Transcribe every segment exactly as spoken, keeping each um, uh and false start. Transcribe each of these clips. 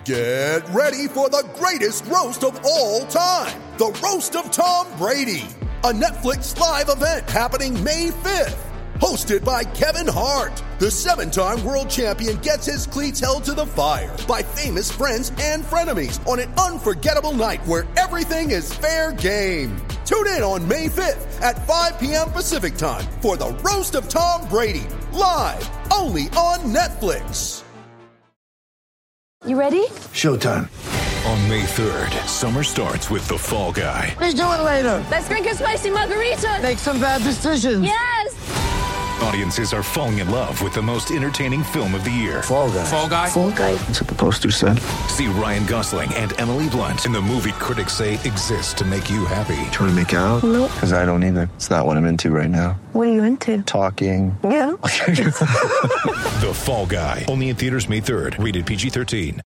Get ready for the greatest roast of all time, the Roast of Tom Brady, a Netflix live event happening May fifth. Hosted by Kevin Hart, the seven-time world champion gets his cleats held to the fire by famous friends and frenemies on an unforgettable night where everything is fair game. Tune in on May fifth at five p.m. Pacific time for the Roast of Tom Brady, live only on Netflix. You ready? Showtime. On May third, summer starts with The Fall Guy. Let's do it later. Let's drink a spicy margarita. Make some bad decisions. Yes. Audiences are falling in love with the most entertaining film of the year. Fall Guy. Fall Guy? Fall Guy. That's what the poster said. See Ryan Gosling and Emily Blunt in the movie critics say exists to make you happy. Trying to make it out? Nope. Because I don't either. It's not what I'm into right now. What are you into? Talking. Yeah. The Fall Guy. Only in theaters May third. Rated P G thirteen.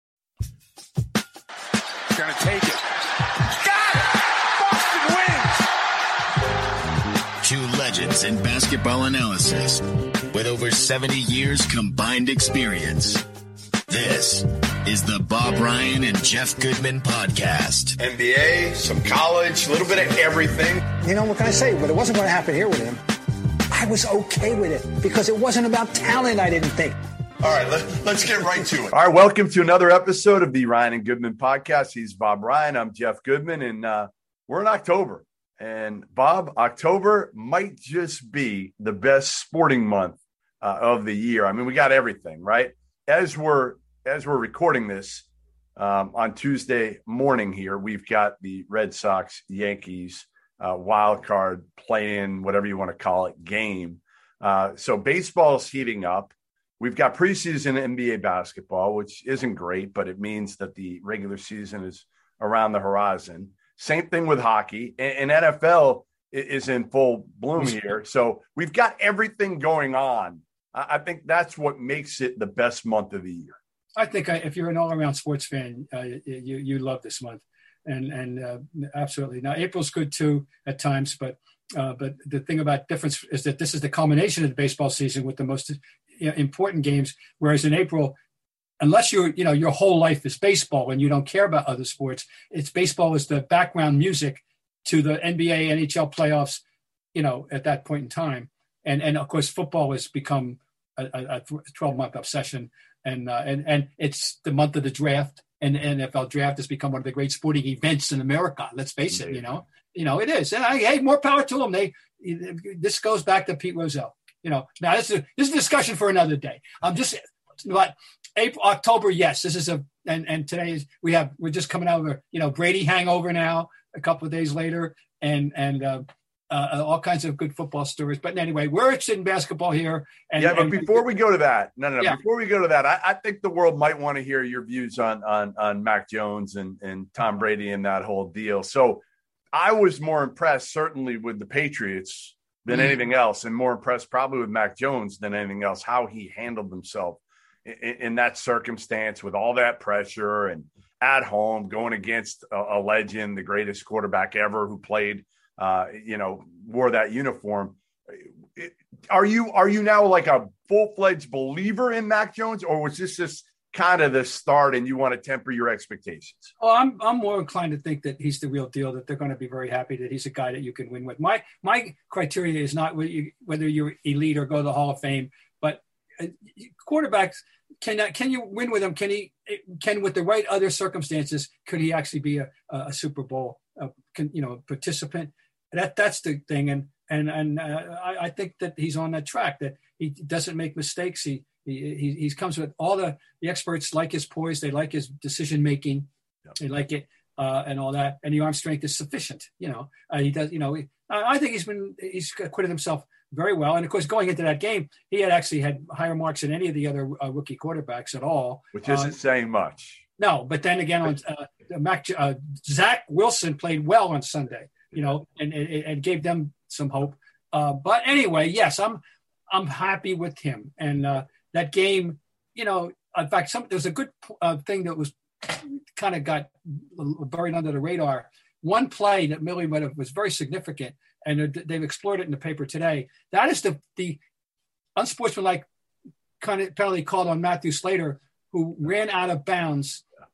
Gonna take it. Got it! Boston wins! Two legends in basketball analysis with over seventy years combined experience. This is the Bob Ryan and Jeff Goodman podcast. N B A, some college, a little bit of everything. You know, what can I say? But it wasn't going to happen here with him. I was okay with it because it wasn't about talent, I didn't think. All right, let, let's get right to it. All right, welcome to another episode of the Ryan and Goodman podcast. He's Bob Ryan. I'm Jeff Goodman, and uh, we're in October. And Bob, October might just be the best sporting month uh, of the year. I mean, we got everything, right? As we're as we're recording this um, on Tuesday morning here, we've got the Red Sox Yankees uh, wild card play-in, whatever you want to call it, game. Uh, so baseball's heating up. We've got preseason N B A basketball, which isn't great, but it means that the regular season is around the horizon. Same thing with hockey, and N F L is in full bloom here. So we've got everything going on. I think that's what makes it the best month of the year. I think I, if you're an all-around sports fan, uh, you you love this month, and and uh, absolutely. Now April's good too at times, but uh, but the thing about difference is that this is the culmination of the baseball season with the most you know, important games. Whereas in April, unless you're, you know, your whole life is baseball and you don't care about other sports, it's baseball is the background music to the N B A, N H L playoffs, you know, at that point in time. And, and of course, football has become a, a twelve-month obsession. And, uh, and, and it's the month of the draft, and the N F L draft has become one of the great sporting events in America. Let's face it, you know, you know, it is. And I, hey, more power to them. They, this goes back to Pete Rozelle. You know, now this is a, this is a discussion for another day. I'm just, but April, October, yes, this is a, and, and today is, we have, we're just coming out of a, you know, Brady hangover now, a couple of days later, and, and, uh, uh, all kinds of good football stories. But anyway, we're interested in basketball here. And, yeah, but and, before we go to that, no, no, no, yeah. before we go to that, I, I think the world might want to hear your views on, on, on Mac Jones and, and Tom Brady and that whole deal. So I was more impressed, certainly, with the Patriots than anything else, and more impressed probably with Mac Jones than anything else, how he handled himself in, in that circumstance with all that pressure and at home going against a, a legend, the greatest quarterback ever who played, uh, you know, wore that uniform. Are you are you now like a full-fledged believer in Mac Jones, or was this just kind of the start and you want to temper your expectations? Oh, I'm I'm more inclined to think that he's the real deal, that they're going to be very happy that he's a guy that you can win with. My my criteria is not whether you're elite or go to the Hall of Fame, but quarterbacks, can can you win with him? Can he can with the right other circumstances, could he actually be a, a Super Bowl uh, can, you know participant? That that's the thing, and and and uh, I, I think that he's on that track, that he doesn't make mistakes. He He, he he comes with all the, the experts like his poise. They like his decision making. Yep. They like it uh, and all that. And the arm strength is sufficient. You know, uh, he does. You know, he, I think he's been he's acquitted himself very well. And of course, going into that game, he had actually had higher marks than any of the other uh, rookie quarterbacks at all. Which isn't uh, saying much. No, but then again, on uh, Mac, uh, Zach Wilson played well on Sunday. You know, and and, and gave them some hope. Uh, but anyway, yes, I'm I'm happy with him. And uh, that game, you know, in fact, some there's a good uh, thing that was kind of got buried under the radar. One play that Millie would have was very significant, and they've explored it in the paper today. That is the the unsportsmanlike kind of penalty called on Matthew Slater, who ran out of bounds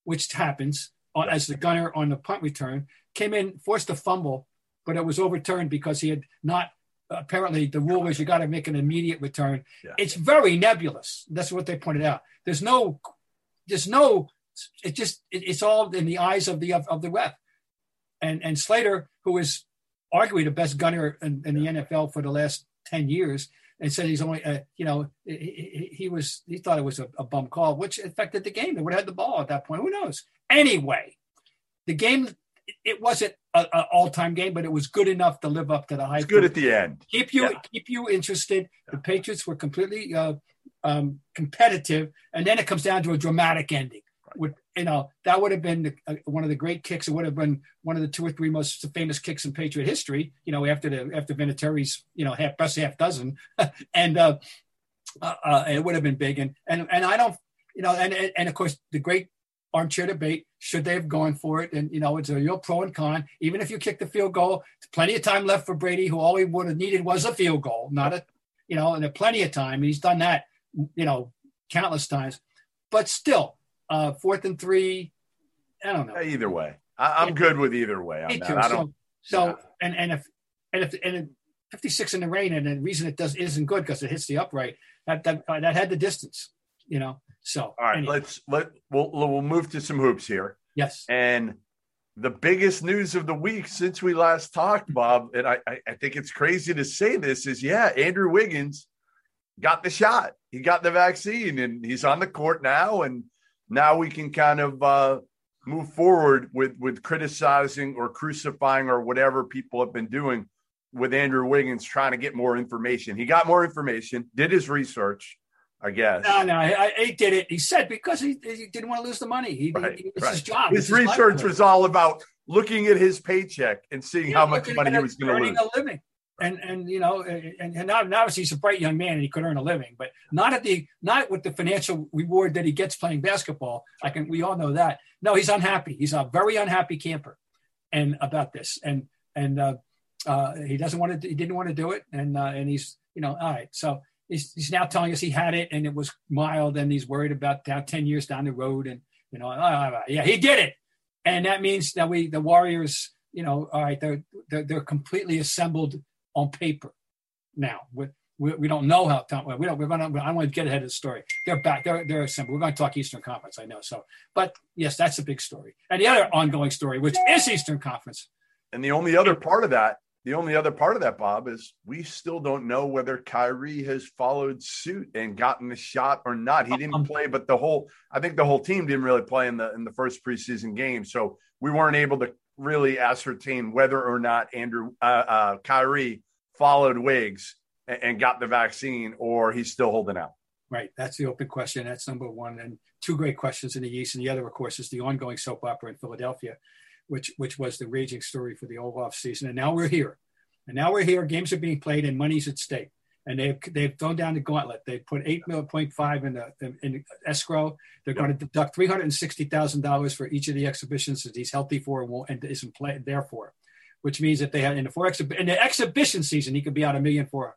which happens uh, as the gunner on the punt return, came in, forced a fumble, but it was overturned because he had not. Apparently, the rule was you got to make an immediate return. Yeah. It's very nebulous. That's what they pointed out. There's no, there's no. It just it, it's all in the eyes of the of, of the ref. And and Slater, who is arguably the best gunner in, in the N F L for the last ten years, and said he's only, uh, you know, he, he was he thought it was a, a bum call, which affected the game. They would have had the ball at that point. Who knows? Anyway, the game. It wasn't an all-time game, but it was good enough to live up to the hype. It's good at the end. Keep you yeah. keep you interested. Yeah. The Patriots were completely uh, um, competitive, and then it comes down to a dramatic ending. Right. With, you know, that would have been the, uh, one of the great kicks. It would have been one of the two or three most famous kicks in Patriot history. You know, after the after Vinatieri's, you know, half best half dozen, and uh, uh, uh, it would have been big. And and and I don't, you know, and and, and of course the great armchair debate, should they have gone for it? And, you know, it's a real pro and con. Even if you kick the field goal, plenty of time left for Brady, who all he would have needed was a field goal, not a, you know, and there's plenty of time. He's done that, you know, countless times. But still, uh, fourth and three, I don't know. Either way. I, I'm yeah. good with either way on Me that. Too. I don't. So, so yeah. and, and if, and if, and fifty-six in the rain, and the reason it does isn't good because it hits the upright, that, that, uh, that had the distance, you know. So, all right, anyway. let's let we'll we'll move to some hoops here. Yes. And the biggest news of the week since we last talked, Bob, and I I think it's crazy to say this, is yeah, Andrew Wiggins got the shot. He got the vaccine, and he's on the court now. And now we can kind of uh, move forward with with criticizing or crucifying or whatever people have been doing with Andrew Wiggins, trying to get more information. He got more information, did his research. I guess. No, no, I, he did it. He said because he, he didn't want to lose the money. He, right, he, it's right. his job. His it's his research was all about looking at his paycheck and seeing yeah, how much money he was going to lose. A living. And and you know, and, and obviously he's a bright young man and he could earn a living, but not at the not with the financial reward that he gets playing basketball. I can we all know that. No, he's unhappy. He's a very unhappy camper, and about this, and and uh, uh, he doesn't want to. He didn't want to do it, and uh, and he's you know all right. So. He's, he's now telling us he had it and it was mild and he's worried about down ten years down the road. And, you know, uh, yeah, he did it. And that means that we, the Warriors, you know, all right, they're, they're, they're completely assembled on paper now. We, we, we don't know how, Tom, we don't, we're going to, I don't want to get ahead of the story. They're back. They're, they're assembled. We're going to talk Eastern Conference. I know. So, but yes, that's a big story. And the other ongoing story, which is Eastern Conference. And the only other part of that, The only other part of that, Bob, is we still don't know whether Kyrie has followed suit and gotten the shot or not. He didn't play, but the whole I think the whole team didn't really play in the in the first preseason game, so we weren't able to really ascertain whether or not Andrew uh, uh, Kyrie followed Wiggs and, and got the vaccine, or he's still holding out. Right, that's the open question. That's number one, and two great questions in the East, and the other, of course, is the ongoing soap opera in Philadelphia, which which was the raging story for the whole off season. And now we're here. And now we're here. Games are being played and money's at stake. And they've they've thrown down the gauntlet. They put eight point five in the in, in escrow. They're yep. going to deduct three hundred and sixty thousand dollars for each of the exhibitions that he's healthy for and, won't, and isn't play there for, which means that they had in the four exhi- in the exhibition season he could be out a million four.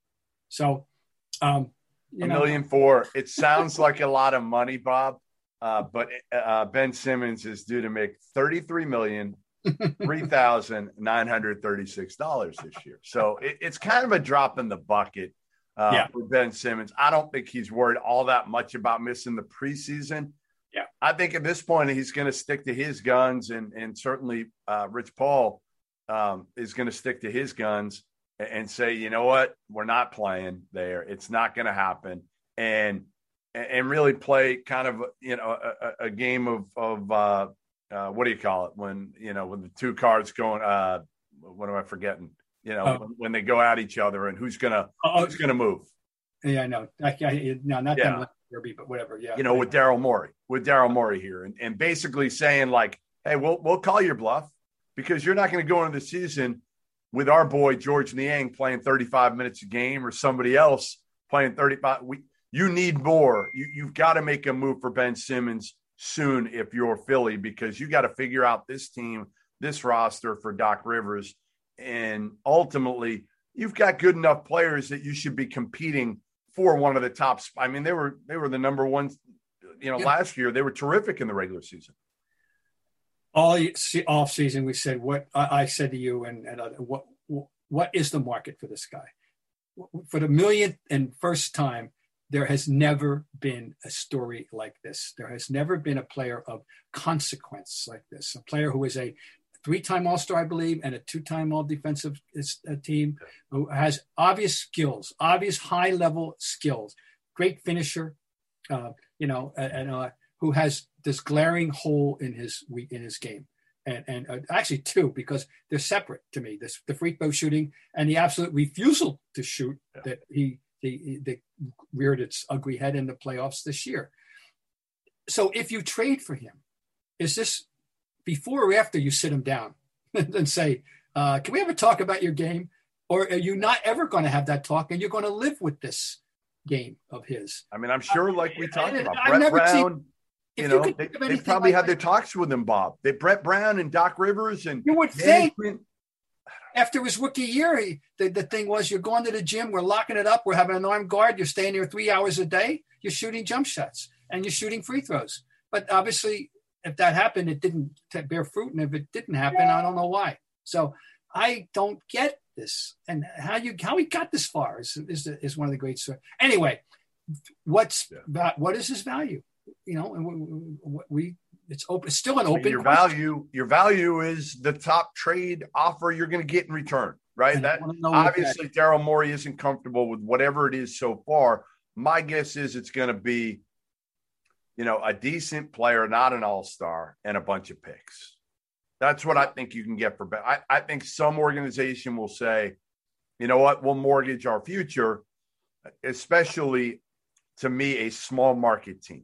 So, um, you a know, million four. It sounds like a lot of money, Bob. Uh, but uh, Ben Simmons is due to make thirty-three million three thousand nine hundred thirty-six dollars this year. So it, it's kind of a drop in the bucket uh, yeah. for Ben Simmons. I don't think he's worried all that much about missing the preseason. Yeah, I think at this point he's going to stick to his guns, and and certainly uh, Rich Paul um, is going to stick to his guns and, and say, you know what, we're not playing there. It's not going to happen, and and really play kind of you know a, a game of of. Uh, Uh, what do you call it when, you know, when the two cards going, uh, what am I forgetting? You know, oh. when, when they go at each other and who's going to, oh, who's going to move. Yeah, I know. I, I, no, not yeah. them, Derby, but whatever. Yeah. You know, with Daryl Morey, with Daryl Morey here and, and basically saying like, hey, we'll, we'll call your bluff because you're not going to go into the season with our boy, George Niang, playing thirty-five minutes a game or somebody else playing thirty-five. We, you need more. You, you've got to make a move for Ben Simmons soon if you're Philly, because you got to figure out this team, this roster for Doc Rivers. And ultimately, you've got good enough players that you should be competing for one of the top. I mean, they were they were the number one you know, yeah. last year they were terrific in the regular season. All off season, we said what I, I said to you, and, and uh, what what is the market for this guy? For the millionth and first time, there has never been a story like this. There has never been a player of consequence like this. A player who is a three-time All-Star, I believe, and a two-time All-Defensive team, who has obvious skills, obvious high-level skills, great finisher, uh, you know, and uh, who has this glaring hole in his in his game. And, and uh, actually two, because they're separate to me, this, the free throw shooting and the absolute refusal to shoot yeah. that he, he, he reared its ugly head in the playoffs this year. So if you trade for him, is this before or after you sit him down and say, uh, can we ever talk about your game? Or are you not ever going to have that talk and you're going to live with this game of his? I mean, I'm sure like we talked I, about, I've Brett never Brown, seen, you you know, they, they probably like had that, their talks with him, Bob. They Brett Brown and Doc Rivers and you would think after his rookie year, he, the, the thing was you're going to the gym, we're locking it up, we're having an armed guard, you're staying there three hours a day, you're shooting jump shots and you're shooting free throws. But obviously, if that happened, it didn't bear fruit. And if it didn't happen, I don't know why. So I don't get this. And how you how he got this far is is, is one of the great stories. Anyway, what's yeah. what is his value? You know, and we, we it's open. It's still an open. Your question. value, your value is the top trade offer you're going to get in return, right? And that obviously Daryl Morey isn't comfortable with whatever it is so far. My guess is it's going to be, you know, a decent player, not an all-star, and a bunch of picks. That's what I think you can get for Ben. I, I think some organization will say, you know what, we'll mortgage our future, especially to me, a small market team.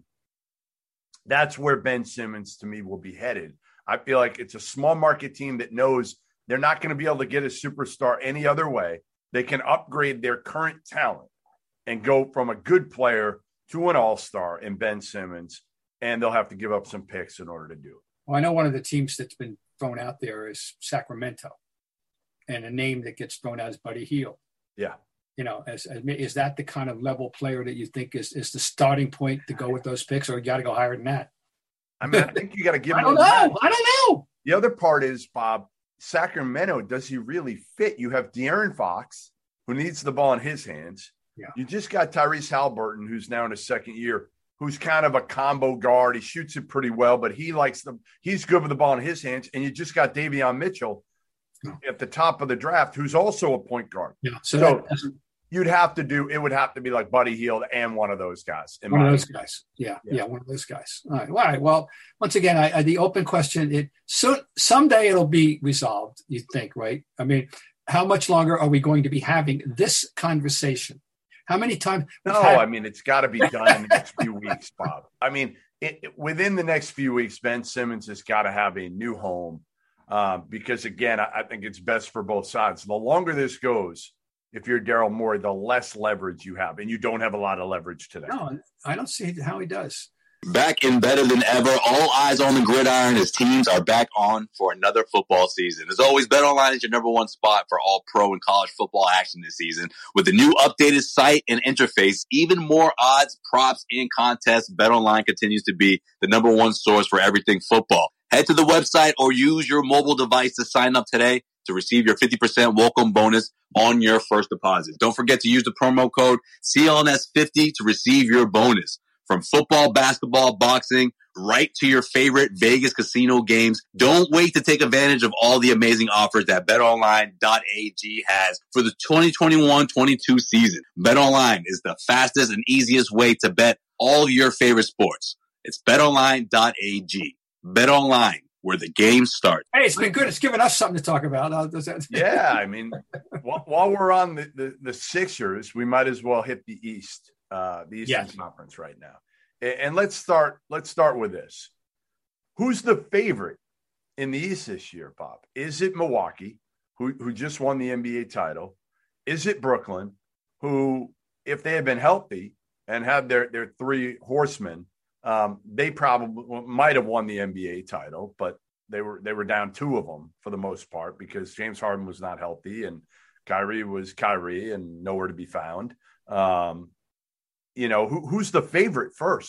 That's where Ben Simmons, to me, will be headed. I feel like it's a small market team that knows they're not going to be able to get a superstar any other way. They can upgrade their current talent and go from a good player to an all-star in Ben Simmons, and they'll have to give up some picks in order to do it. Well, I know one of the teams that's been thrown out there is Sacramento, and a name that gets thrown out is Buddy Hield. Yeah. You know, as, as is that the kind of level player that you think is, is the starting point to go with those picks, or you got to go higher than that? I mean, I think you got to give I them don't know. that. I don't know. The other part is, Bob, Sacramento, does he really fit? You have De'Aaron Fox, who needs the ball in his hands. Yeah. You just got Tyrese Halliburton, who's now in his second year, who's kind of a combo guard. He shoots it pretty well, but he likes the he's good with the ball in his hands. And you just got Davion Mitchell yeah. at the top of the draft, who's also a point guard. Yeah. So, so that, you'd have to do it would have to be like Buddy Hield and one of those guys. One of those opinion. guys. Yeah, yeah. Yeah. One of those guys. All right. All right. Well, once again, I, I, the open question, it so someday it'll be resolved, you think, right? I mean, how much longer are we going to be having this conversation? How many times? No, had- I mean, it's got to be done in the next few weeks, Bob. I mean, it, it, within the next few weeks, Ben Simmons has got to have a new home um, because, again, I, I think it's best for both sides. The longer this goes, if you're Daryl Morey, the less leverage you have, and you don't have a lot of leverage today. No, I don't see how he does. Back and better than ever. All eyes on the gridiron as teams are back on for another football season. As always, BetOnline is your number one spot for all pro and college football action this season. With the new updated site and interface, even more odds, props, and contests, BetOnline continues to be the number one source for everything football. Head to the website or use your mobile device to sign up today to receive your fifty percent welcome bonus on your first deposit. Don't forget to use the promo code C L N S fifty to receive your bonus. From football, basketball, boxing, right to your favorite Vegas casino games. Don't wait to take advantage of all the amazing offers that bet online dot a g has for the twenty twenty-one twenty-two season. BetOnline is the fastest and easiest way to bet all your favorite sports. It's bet online dot a g. BetOnline, where the game starts. Hey, it's been good. It's given us something to talk about. Yeah, I mean, while, while we're on the, the, the Sixers, we might as well hit the East. Uh, the Eastern yes. Conference right now. And, and let's start, let's start with this. Who's the favorite in the East this year, Bob? Is it Milwaukee, who, who just won the N B A title? Is it Brooklyn, who, if they had been healthy and had their, their three horsemen, um, they probably might have won the N B A title, but they were, they were down two of them for the most part because James Harden was not healthy and Kyrie was Kyrie and nowhere to be found. Um, You know, who, who's the favorite first?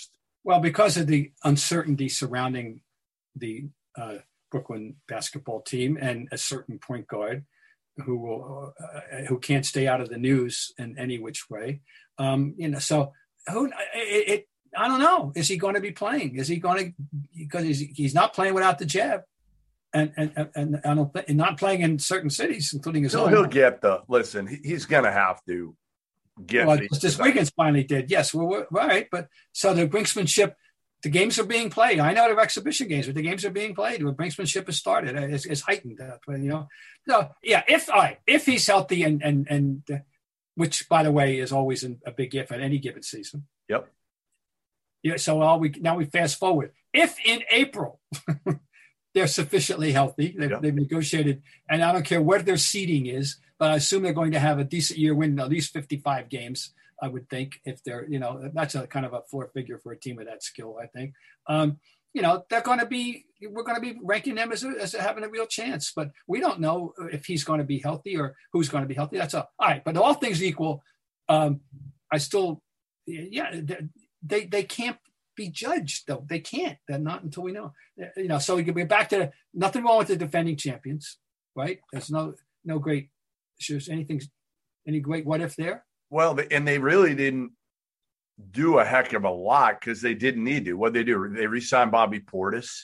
Well, because of the uncertainty surrounding the uh, Brooklyn basketball team and a certain point guard who will uh, who can't stay out of the news in any which way, um, you know. So who it, it I don't know. Is he going to be playing? Is he going to because he's he's not playing without the jab, and and and, I don't and not playing in certain cities, including his he'll, own. He'll get the listen. He, he's going to have to get. Well, this Wiggins finally did. Yes, well, we're right. But so the brinksmanship. The games are being played. I know they're exhibition games, but the games are being played. The brinksmanship has started. It's, it's heightened. Uh, you know, so yeah. If I if he's healthy and and and uh, which, by the way, is always an, a big if at any given season. Yep. Yeah. So all we now we fast forward. If in April they're sufficiently healthy, they've, yep. they've negotiated, and I don't care what their seeding is, but I assume they're going to have a decent year, win at least fifty-five games. I would think if they're, you know, that's a kind of a floor figure for a team of that skill, I think. Um, you know, they're going to be, we're going to be ranking them as, a, as having a real chance, but we don't know if he's going to be healthy or who's going to be healthy. That's all. All right. But all things equal, um, I still, yeah, they, they can't be judged though. They can't. They're not until we know, you know, so we can be back to nothing wrong with the defending champions, right? There's no, no great, there's anything, any great what if there? Well, and they really didn't do a heck of a lot because they didn't need to. What they do, they re-signed Bobby Portis.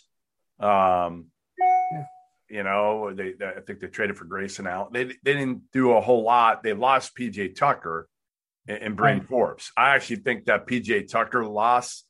Um, yeah. You know, they, they I think they traded for Grayson out. They they didn't do a whole lot. They lost P J Tucker and, and Bryn right. Forbes. I actually think that P J Tucker loss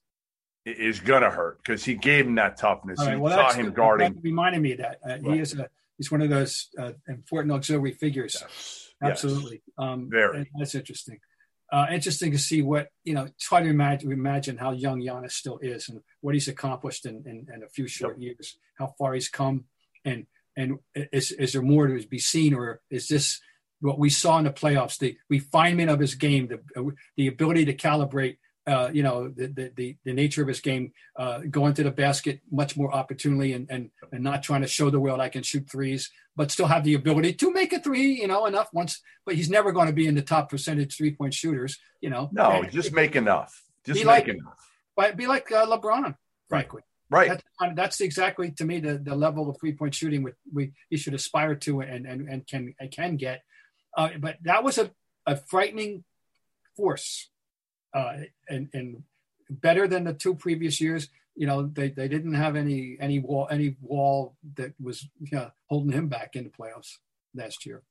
is going to hurt because he gave him that toughness. Right, you well, saw him guarding. That reminded me of that. Uh, right. He is a he's one of those uh, important auxiliary figures. Yes. Absolutely. Yes. Um, Very. That's interesting. Uh, interesting to see what, you know, try to imagine, imagine how young Giannis still is and what he's accomplished in, in, in a few short yep. years, how far he's come. And and is, is there more to be seen, or is this what we saw in the playoffs, the refinement of his game, the the ability to calibrate, uh, you know, the, the, the, the nature of his game, uh, going to the basket much more opportunely and, and, and not trying to show the world I can shoot threes, but still have the ability to make a three, you know, enough once, but he's never going to be in the top percentage three-point shooters, you know. No, and, just make enough. Just make like, enough. But be like uh, LeBron, frankly. Right. That's, that's exactly, to me, the, the level of three-point shooting we, we he should aspire to and, and, and can can get. Uh, but that was a, a frightening force. Uh, and, and better than the two previous years. You know, they, they didn't have any any wall any wall that was you know, holding him back in the playoffs last year.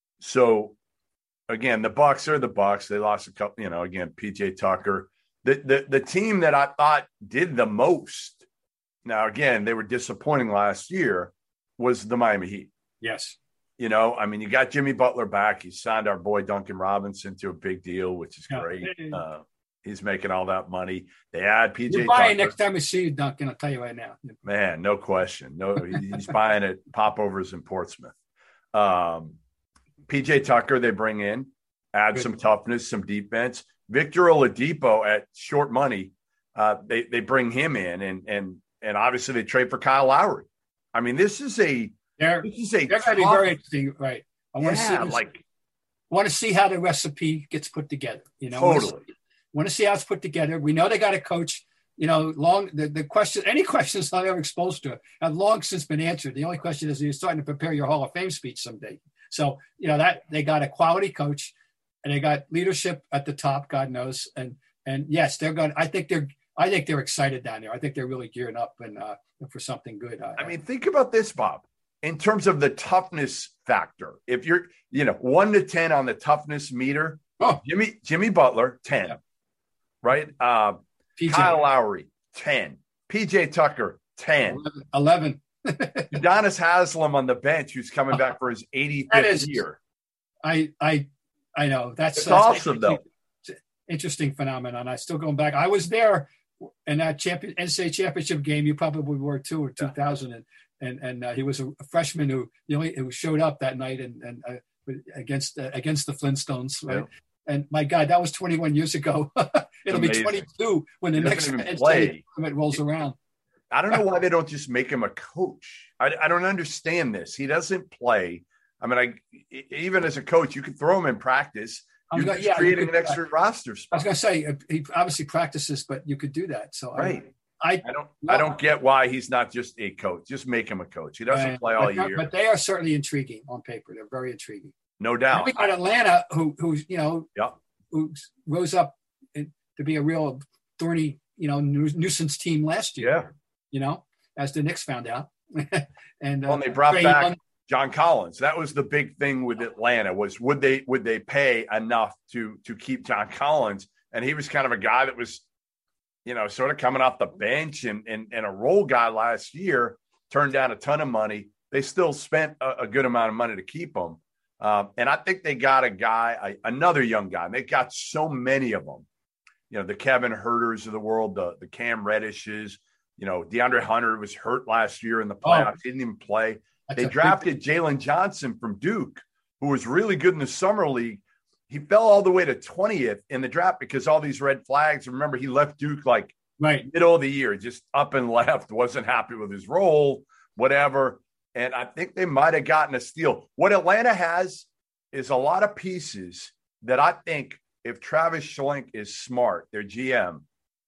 So, again, the Bucks are the Bucks. They lost a couple. You know, again, P J Tucker, the the the team that I thought did the most. Now, again, they were disappointing last year. Was the Miami Heat? Yes. You know, I mean, you got Jimmy Butler back. He signed our boy Duncan Robinson to a big deal, which is yeah. great. Uh, he's making all that money. They add P J You're buying Tucker. next time we see you, Duncan. I'll tell you right now. Man, no question. No, he's buying at Popovers in Portsmouth. Um, P J Tucker, they bring in, add Good. some toughness, some defense. Victor Oladipo at short money, uh, they they bring him in, and and and obviously they trade for Kyle Lowry. I mean, this is a They're, this is a they're going to be very interesting, right? I want yeah, to see like want to see how the recipe gets put together. You know, totally. Want to, see, want to see how it's put together. We know they got a coach. You know, long the, the question, any questions I'm ever exposed to have long since been answered. The only question is, you're starting to prepare your Hall of Fame speech someday. So you know that they got a quality coach, and they got leadership at the top. God knows, and and yes, they're going. I think they're. I think they're excited down there. I think they're really gearing up and uh, for something good. I, I mean, think about this, Bob. In terms of the toughness factor, if you're, you know, one to ten on the toughness meter, oh. Jimmy Jimmy Butler, ten, yeah. right? Uh, P J. Kyle Lowry, ten. P J Tucker, ten. eleven. Udonis Haslem on the bench, who's coming back for his eighty-fifth is, year. I I I know that's it's uh, awesome though. Interesting phenomenon. I still going back. I was there in that champion N C double A championship game. You probably were too, in two thousand, yeah. and and and uh, he was a, a freshman who the only who showed up that night and and uh, against uh, against the Flintstones, right? Yeah. And my God, that was twenty-one years ago. It'll Amazing. be twenty-two when the he next N C double A tournament rolls around. I don't know why they don't just make him a coach. I, I don't understand this. He doesn't play. I mean, I even as a coach, you can throw him in practice. You're gonna, just yeah, creating could, an extra uh, roster I spot. was going to say uh, he obviously practices, but you could do that. So Right. I, I, I don't. well, I don't get why he's not just a coach. Just make him a coach. He doesn't right. play all but, year. But they are certainly intriguing on paper. They're very intriguing. No And doubt. we got Atlanta, who who's you know, Yep. who rose up in, to be a real thorny, you know, nu- nuisance team last year. Yeah. You know, as the Knicks found out. and Well, uh, and they brought Trae back Young- John Collins. That was the big thing with Atlanta was would they would they pay enough to to keep John Collins? And he was kind of a guy that was, you know, sort of coming off the bench and and, and a role guy last year. Turned down a ton of money. They still spent a, a good amount of money to keep him. Um, and I think they got a guy, a, another young guy. And they got so many of them. You know, the Kevin Herters of the world, the the Cam Reddishes. You know, DeAndre Hunter was hurt last year in the playoffs. Oh. Didn't even play. That's They a drafted Jalen Johnson from Duke, who was really good in the summer league. He fell all the way to twentieth in the draft because all these red flags. Remember, he left Duke like right middle of the year, just up and left, wasn't happy with his role, whatever. And I think they might have gotten a steal. What Atlanta has is a lot of pieces that I think if Travis Schlenk is smart, their G M,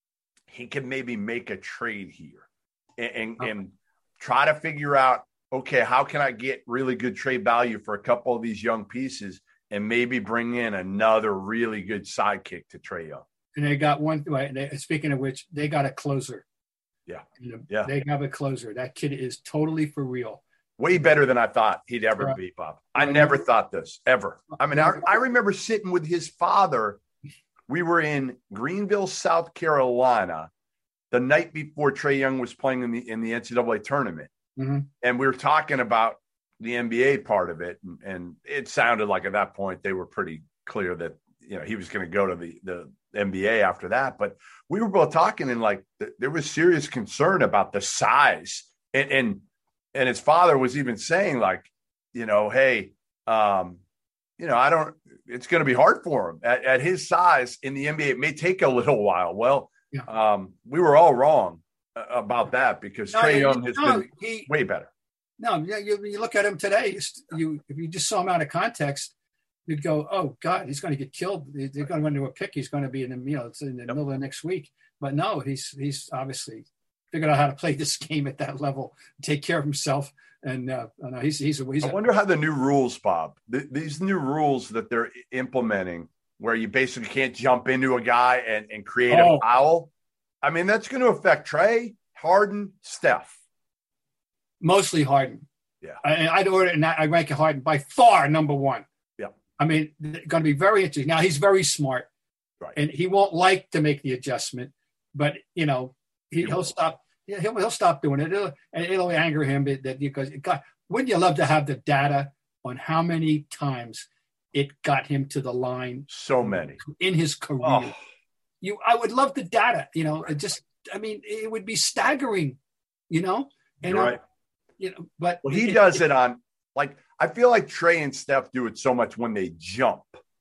he can maybe make a trade here and, and, Oh. and try to figure out, okay, how can I get really good trade value for a couple of these young pieces and maybe bring in another really good sidekick to Trae Young. And they got one. Right, they, speaking of which, they got a closer. Yeah. You know, Yeah. They have a closer. That kid is totally for real. Way better than I thought he'd ever Right. be, Bob. I never thought this, ever. I mean, I, I remember sitting with his father. We were in Greenville, South Carolina, the night before Trae Young was playing in the in the N C double A tournament. Mm-hmm. And we were talking about the N B A part of it. And, and it sounded like at that point they were pretty clear that, you know, he was going to go to the, the N B A after that. But we were both talking and like th- there was serious concern about the size. And, and, and his father was even saying like, you know, hey, um, you know, I don't, it's going to be hard for him at, at his size in the N B A. It may take a little while. Well, Yeah. um, we were all wrong uh, about that because No, Trae he- Young has no, been he- way better. No, yeah, you, you look at him today. You if you just saw him out of context, you'd go, "Oh God, he's going to get killed. They're going to run into a pick. He's going to be in the you know it's in the middle of next week." But no, he's he's obviously figured out how to play this game at that level, take care of himself, and uh, no, he's he's a, he's I a, wonder how the new rules, Bob, th- these new rules that they're implementing where you basically can't jump into a guy and, and create Oh. a foul. I mean, that's going to affect Trae, Harden, Steph. mostly Harden. Yeah. I, I'd order and I rank Harden by far number one. Yeah. I mean, going to be very interesting. Now he's very smart, Right. and he won't like to make the adjustment, but you know he, He he'll won't. stop. Yeah, he'll he'll stop doing it. It'll, and it'll anger him that, that because God, wouldn't you love to have the data on how many times it got him to the line So many. in his career? Oh, You, I would love the data. You know, it just, I mean, it would be staggering. You know, and you're uh, right. you know, but Well, he does it on, like, I feel like Trae and Steph do it so much when they jump.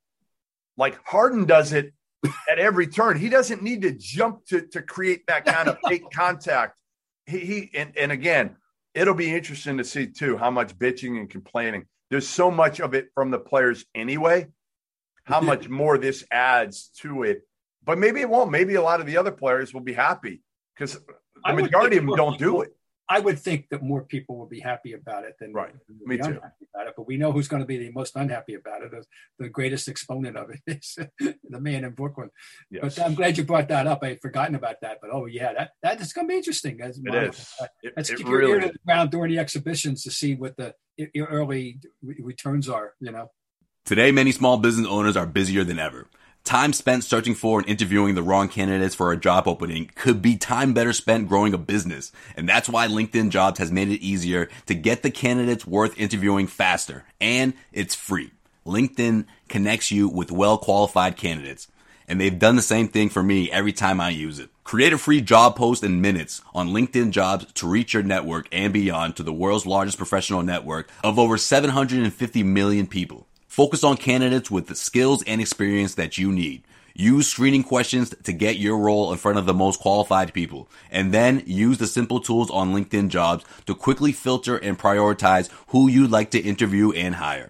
Like, Harden does it at every turn. He doesn't need to jump to, to create that kind of fake contact. He, he and, and again, it'll be interesting to see, too, how much bitching and complaining. There's so much of it from the players anyway, how much more this adds to it. But maybe it won't. Maybe a lot of the other players will be happy because I the would majority of think them more don't do people- it. I would think that more people will be happy about it than, Right. than will Me be too. unhappy about it. But we know who's going to be the most unhappy about it. The, the greatest exponent of it is the man in Brooklyn. Yes. But I'm glad you brought that up. I had forgotten about that. But oh yeah, that that is going to be interesting. As It is. It, Let's it keep your really ear to is. the ground during the exhibitions to see what the your early re- returns are. You know. Today, many small business owners are busier than ever. Time spent searching for and interviewing the wrong candidates for a job opening could be time better spent growing a business. And that's why LinkedIn Jobs has made it easier to get the candidates worth interviewing faster. And it's free. LinkedIn connects you with well-qualified candidates. And they've done the same thing for me every time I use it. Create a free job post in minutes on LinkedIn Jobs to reach your network and beyond to the world's largest professional network of over seven hundred fifty million people. Focus on candidates with the skills and experience that you need. Use screening questions to get your role in front of the most qualified people. And then use the simple tools on LinkedIn Jobs to quickly filter and prioritize who you'd like to interview and hire.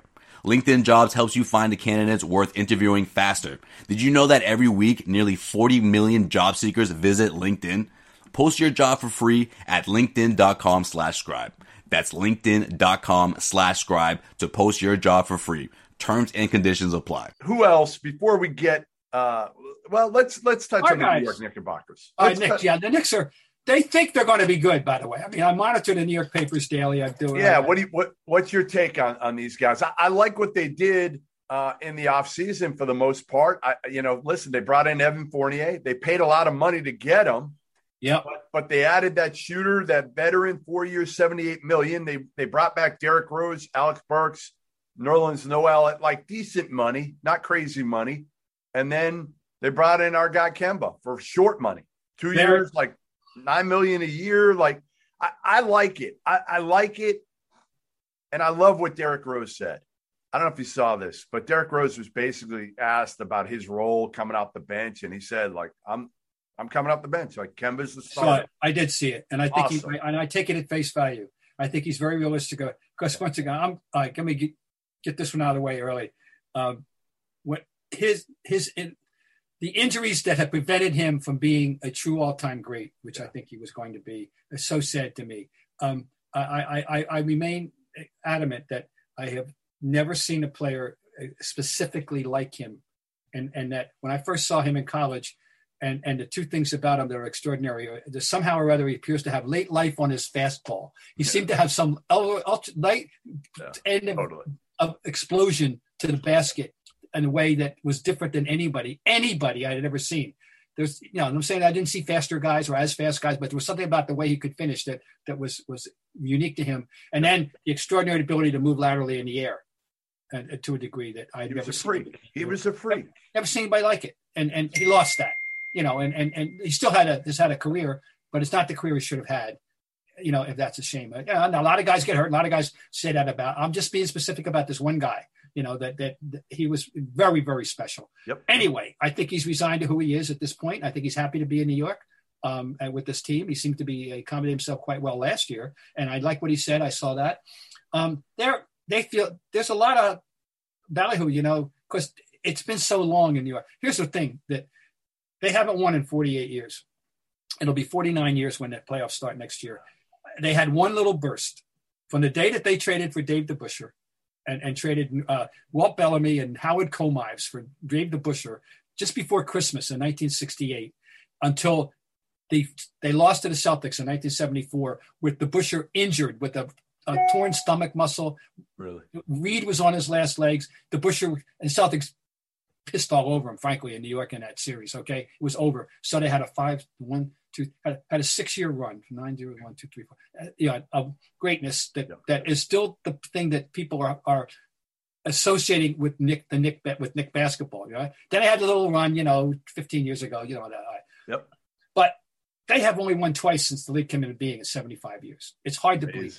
LinkedIn Jobs helps you find the candidates worth interviewing faster. Did you know that every week, nearly forty million job seekers visit LinkedIn? Post your job for free at linkedin.com slash scribe. That's linkedin.com slash scribe to post your job for free. Terms and conditions apply. Who else, before we get, uh, well, let's let's touch Our on the guys. New York Knickerbockers. All right, Let's Nick, touch- yeah, the Knicks are, they think they're going to be good, by the way. I mean, I monitor the New York papers daily. I do. Yeah, I, what do you, what what's your take on, on these guys? I, I like what they did uh, in the offseason for the most part. I, you know, listen, they brought in Evan Fournier. They paid a lot of money to get him. Yeah, but, but they added that shooter, that veteran, four years, seventy-eight million. They they brought back Derrick Rose, Alex Burks, Nerlens Noel at like decent money, not crazy money. And then they brought in our guy Kemba for short money, two They're, years, like nine million a year. Like I, I like it. I, I like it. And I love what Derrick Rose said. I don't know if you saw this, but Derrick Rose was basically asked about his role coming off the bench. And he said, like, I'm, I'm coming off the bench. Like Kemba's the starter. So I did see it. And I think Awesome. he, and I take it at face value. I think he's very realistic. Because once again, I'm like, let me get, get this one out of the way early. Um, what his, his, in, the injuries that have prevented him from being a true all-time great, which I think he was going to be, is so sad to me. Um, I, I, I, I remain adamant that I have never seen a player specifically like him. And, and that when I first saw him in college, and, and the two things about him that are extraordinary, there's somehow or other he appears to have late life on his fastball. He yeah. seemed to have some ultra, light yeah, end of, totally. of explosion to the basket in a way that was different than anybody, anybody I had ever seen. There's, you know, I'm saying I didn't see faster guys or as fast guys, but there was something about the way he could finish that that was was unique to him. And then the extraordinary ability to move laterally in the air, and, and to a degree that I'd he never was a seen. freak. He was a freak. Never seen anybody like it, and and he lost that, you know, and and and he still had a has had a career, but it's not the career he should have had. You know, if that's a shame. But, yeah, a lot of guys get hurt. A lot of guys say that about. I'm just being specific about this one guy. You know, that, that that he was very, very special. Yep. Anyway, I think he's resigned to who he is at this point. I think he's happy to be in New York um, and with this team. He seemed to be accommodating himself quite well last year. And I like what he said. I saw that. Um, there, they feel there's a lot of ballyhoo, you know, because it's been so long in New York. Here's the thing, that they haven't won in forty-eight years. It'll be forty-nine years when the playoffs start next year. They had one little burst from the day that they traded for Dave DeBusschere. And, and traded uh, Walt Bellamy and Howard Comives for Dave DeBusschere just before Christmas in nineteen sixty-eight, until they they lost to the Celtics in nineteen seventy-four with DeBusschere injured with a, a torn stomach muscle. Really, Reed was on his last legs. DeBusschere and Celtics pissed all over him, frankly, in New York in that series. Okay, it was over. So they had a five one. Two, had, had a six-year run from nine zero one two three four, uh, yeah, of greatness that, yeah. that is still the thing that people are are associating with Nick the Nick with Nick basketball. You know? Then I had a little run, you know, fifteen years ago. You know that. Yep. But they have only won twice since the league came into being in seventy-five years. It's hard to believe,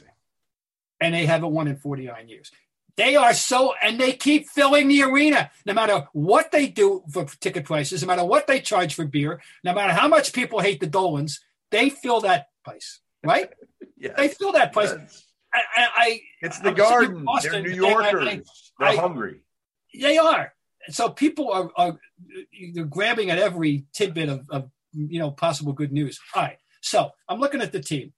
and they haven't won in forty-nine years. They are so, and they keep filling the arena, no matter what they do for ticket prices, no matter what they charge for beer, no matter how much people hate the Dolans, they fill that place, right? Yes. They fill that place. Yes. I, I, I, it's the I'm Garden. Boston, They're New Yorkers. I, I, They're I, hungry. They are. So people are, are they're grabbing at every tidbit of, of, you know, possible good news. All right. So I'm looking at the team.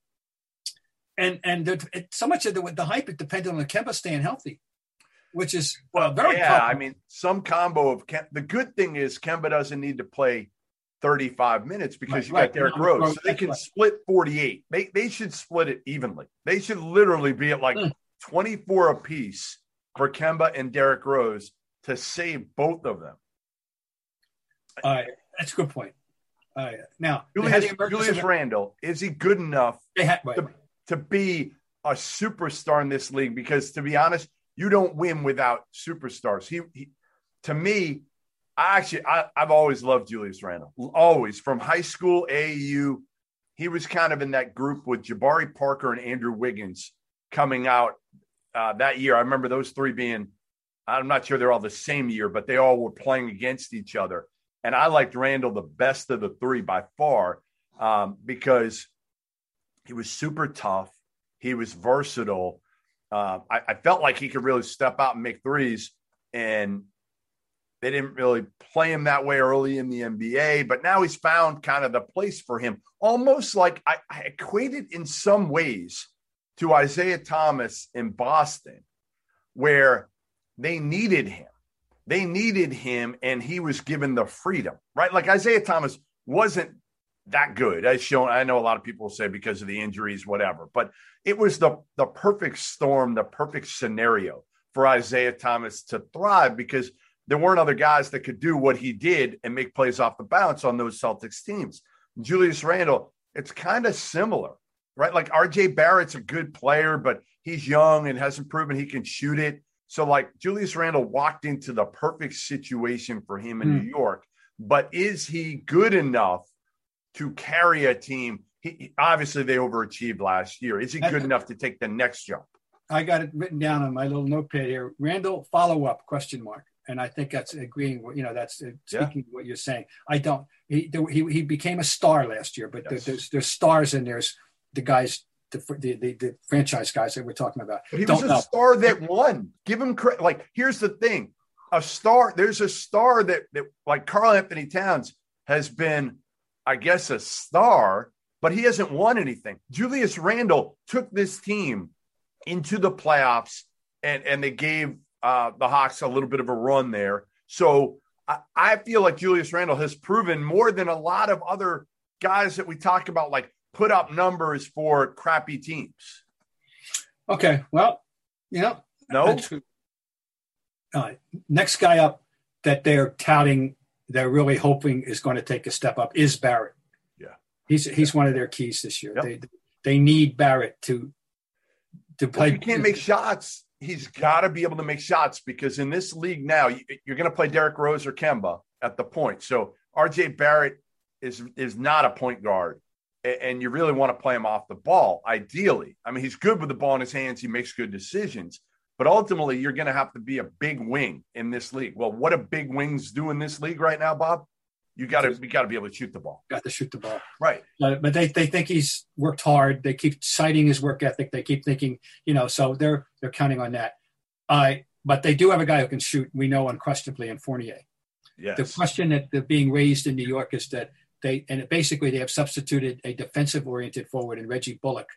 And and it, so much of the, the hype, it depended on the Kemba staying healthy, which is well, very yeah. tough. I mean, some combo of Kem- the good thing is Kemba doesn't need to play thirty-five minutes because right, you right. got Derrick No, Rose, no, so they can right. split forty-eight. They they should split it evenly. They should literally be at like mm. twenty-four apiece for Kemba and Derrick Rose to save both of them. All right, that's a good point. All right, now Julius, Julius Randle, is he good enough had, right, to, right. to be a superstar in this league? Because to be honest, you don't win without superstars. He, he to me, I actually, I, I've always loved Julius Randle. Always. From high school, A A U, he was kind of in that group with Jabari Parker and Andrew Wiggins coming out uh, that year. I remember those three being, I'm not sure they're all the same year, but they all were playing against each other. And I liked Randle the best of the three by far um, because he was super tough. He was versatile. Uh, I, I felt like he could really step out and make threes, and they didn't really play him that way early in the N B A, but now he's found kind of the place for him. Almost like I, I equated in some ways to Isaiah Thomas in Boston, where they needed him. They needed him, and he was given the freedom, right? Like Isaiah Thomas wasn't that good, as shown. I know a lot of people say because of the injuries, whatever, but it was the, the perfect storm, the perfect scenario for Isaiah Thomas to thrive because there weren't other guys that could do what he did and make plays off the bounce on those Celtics teams. Julius Randle, it's kind of similar, right? Like R J Barrett's a good player, but he's young and hasn't proven he can shoot it. So like Julius Randle walked into the perfect situation for him in mm. New York, but is he good enough to carry a team? He, obviously they overachieved last year. Is he good enough to take the next jump? I got it written down on my little notepad here. Randle follow-up question mark. And I think that's agreeing, you know, that's uh, speaking yeah. what you're saying. I don't, he, he, he became a star last year, but yes. there, there's, there's stars and there's the guys, the, the, the, the franchise guys that we're talking about. But he don't was a know. star that won. Give him credit. Like, here's the thing. A star, there's a star that, that like Karl Anthony Towns has been, I guess, a star, but he hasn't won anything. Julius Randle took this team into the playoffs, and, and they gave uh, the Hawks a little bit of a run there. So I, I feel like Julius Randle has proven more than a lot of other guys that we talk about, like put up numbers for crappy teams. Okay, well, you know. No. Uh, next guy up that they're touting, they're really hoping is going to take a step up is Barrett. Yeah. He's he's yeah. one of their keys this year. Yep. They they need Barrett to to play. Well, he can't make shots. He's got to be able to make shots because in this league now, you're going to play Derrick Rose or Kemba at the point. So R J Barrett is is not a point guard, and you really want to play him off the ball, ideally. I mean, he's good with the ball in his hands. He makes good decisions. But ultimately, you're going to have to be a big wing in this league. Well, what do big wings do in this league right now, Bob? You got to you got to be able to shoot the ball. Got to shoot the ball, right? Uh, but they they think he's worked hard. They keep citing his work ethic. They keep thinking, you know, so they're they're counting on that. Uh, but they do have a guy who can shoot. We know unquestionably in Fournier. Yes. The question that they're being raised in New York is that they and basically they have substituted a defensive-oriented forward in Reggie Bullock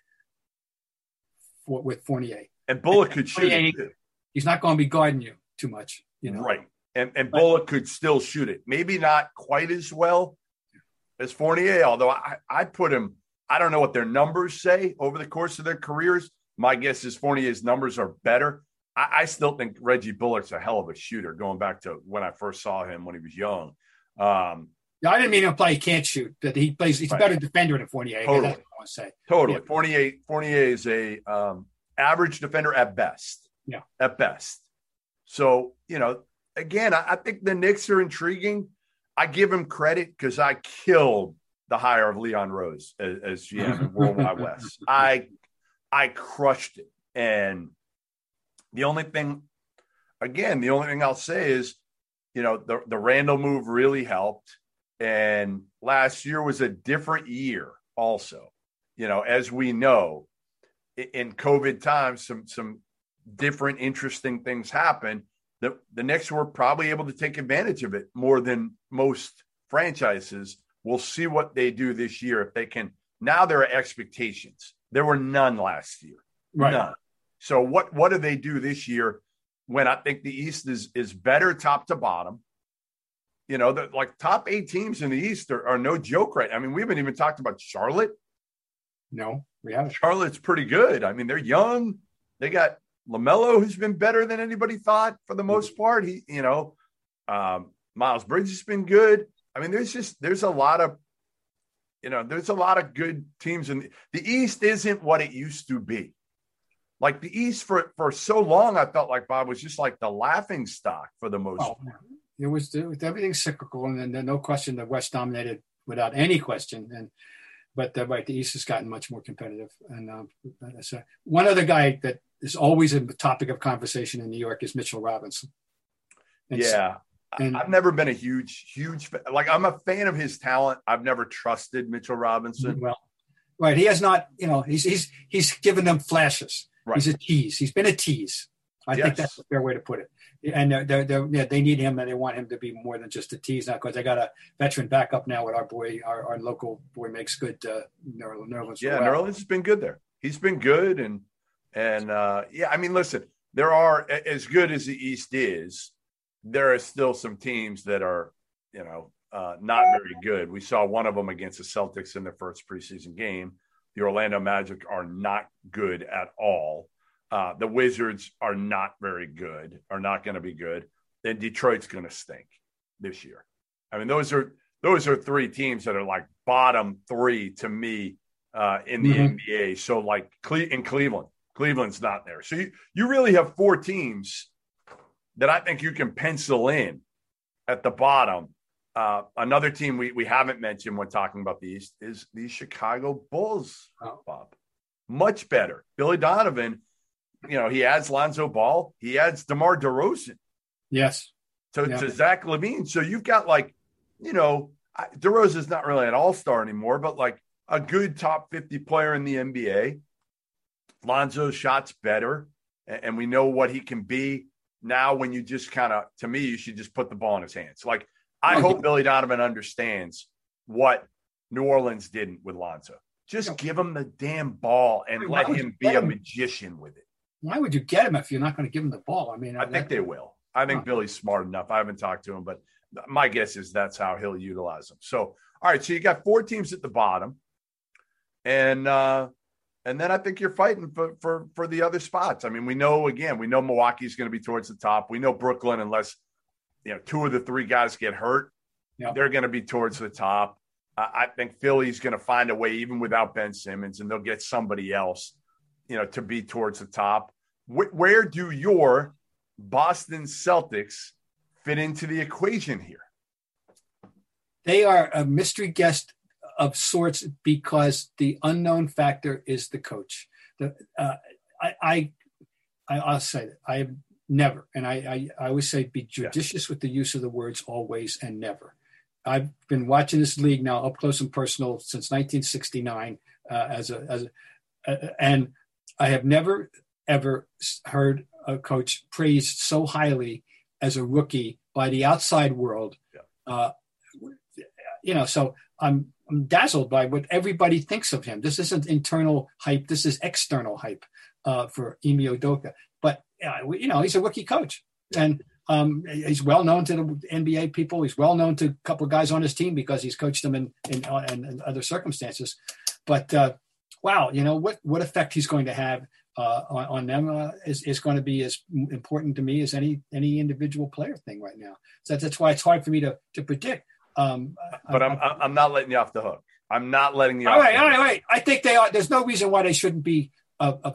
for, with Fournier. And Bullock could shoot it too. He's not going to be guarding you too much, you know. Right. And and Bullock could still shoot it. Maybe not quite as well as Fournier, although I, I put him, I don't know what their numbers say over the course of their careers. My guess is Fournier's numbers are better. I, I still think Reggie Bullock's a hell of a shooter, going back to when I first saw him when he was young. Um, yeah, I didn't mean to play he can't shoot, but he plays, he's right. a better defender than Fournier. Totally. That's what I want to say. Totally. Yeah. Fournier, Fournier is a um, average defender at best. Yeah. At best. So, you know, again, I, I think the Knicks are intriguing. I give him credit because I killed the hire of Leon Rose as, as G M in Worldwide West. I I crushed it. And the only thing, again, the only thing I'll say is, you know, the, the Randle move really helped. And last year was a different year also. You know, as we know, in COVID times, some some different interesting things happen. The, the Knicks were probably able to take advantage of it more than most franchises. We'll see what they do this year if they can. Now there are expectations. There were none last year. Right. None. So what, what do they do this year when I think the East is is better top to bottom? You know, the like top eight teams in the East are, are no joke, right? I mean, we haven't even talked about Charlotte. No, we haven't. Charlotte's pretty good. I mean, they're young. They got LaMelo, who's been better than anybody thought for the most part. He, you know, um, Miles Bridges has been good. I mean, there's just, there's a lot of, you know, there's a lot of good teams. And the, the East isn't what it used to be. Like the East for, for so long, I felt like, Bob, was just like the laughing stock for the most oh, part. It was, it was everything's cyclical. And then, then no question the West dominated without any question. And, but the, right, the East has gotten much more competitive. And um, so one other guy that is always a topic of conversation in New York is Mitchell Robinson. And yeah. So, and, I've never been a huge, huge, like I'm a fan of his talent. I've never trusted Mitchell Robinson. Well, right. He has not, you know, he's, he's, he's given them flashes. Right. He's a tease. He's been a tease. I yes. think that's a fair way to put it. And they're, they're, they're, yeah, they need him, and they want him to be more than just a tease now, because they got a veteran backup now with our boy, our, our local boy makes good. Uh, Nerlens. Yeah, Nerlens has been good there. He's been good, and and uh, yeah, I mean, listen, there are, as good as the East is, there are still some teams that are, you know, uh, not very good. We saw one of them against the Celtics in their first preseason game. The Orlando Magic are not good at all. Uh, the Wizards are not very good, are not going to be good. Then Detroit's going to stink this year. I mean, those are those are three teams that are like bottom three to me uh, in the mm-hmm. N B A. So like Cle- in Cleveland, Cleveland's not there. So you, you really have four teams that I think you can pencil in at the bottom. Uh, another team we, we haven't mentioned when talking about the East is the Chicago Bulls, oh. Bob. Much better. Billy Donovan, you know, he adds Lonzo Ball. He adds DeMar DeRozan. Yes. To, yeah. to Zach LaVine. So you've got like, you know, DeRozan's not really an all-star anymore, but like a good top fifty player in the N B A. Lonzo's shot's better, and, and we know what he can be. Now when you just kind of, to me, you should just put the ball in his hands. Like, I oh, hope yeah. Billy Donovan understands what New Orleans didn't with Lonzo. Just give him the damn ball and let him be a magician with it. Why would you get him if you're not going to give him the ball? I mean, I think they will. I think huh. Billy's smart enough. I haven't talked to him, but my guess is that's how he'll utilize them. So, all right. So you got four teams at the bottom, and uh, and then I think you're fighting for for for the other spots. I mean, we know again, we know Milwaukee's going to be towards the top. We know Brooklyn, unless you know two of the three guys get hurt, yep. they're going to be towards the top. Uh, I think Philly's going to find a way, even without Ben Simmons, and they'll get somebody else, you know, to be towards the top. Wh- where do your Boston Celtics fit into the equation here? They are a mystery guest of sorts because the unknown factor is the coach. The, uh, I, I, I, I'll say that I have never, and I, I, I always say be judicious yeah. with the use of the words always and never. I've been watching this league now up close and personal since nineteen sixty-nine uh, as a, as a, uh, and I have never ever heard a coach praised so highly as a rookie by the outside world. Yeah. Uh, you know, so I'm, I'm dazzled by what everybody thinks of him. This isn't internal hype. This is external hype uh, for Ime Udoka. But, uh, you know, he's a rookie coach. And um, he's well known to the N B A people. He's well known to a couple of guys on his team because he's coached them in, in, uh, in, in other circumstances. But, uh, wow, you know, what, what effect he's going to have Uh, on, on them uh, is, is going to be as important to me as any any individual player thing right now. So that's why it's hard for me to to predict. Um, but I'm I'm, I'm not letting you off the hook. I'm not letting you. All off right, the all hook. right, all right. I think they are. There's no reason why they shouldn't be a, a,